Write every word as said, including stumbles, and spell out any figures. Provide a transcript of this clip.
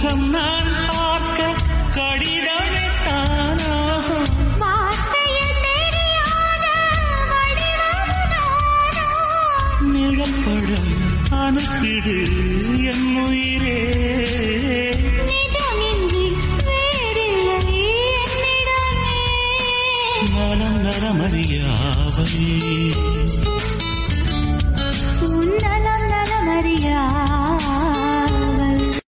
முகம் நான் பார்க்க கடிதமே தானாகும். வார்த்தையில் தெரியாத வடிவமுதானா? நிழற்படம் அனுப்பிடு என் உயிரே. நிஜமின்றி வேறில்லை என்னிடமே. நலம் நலமறியாவை உன் நலம் நலமறியா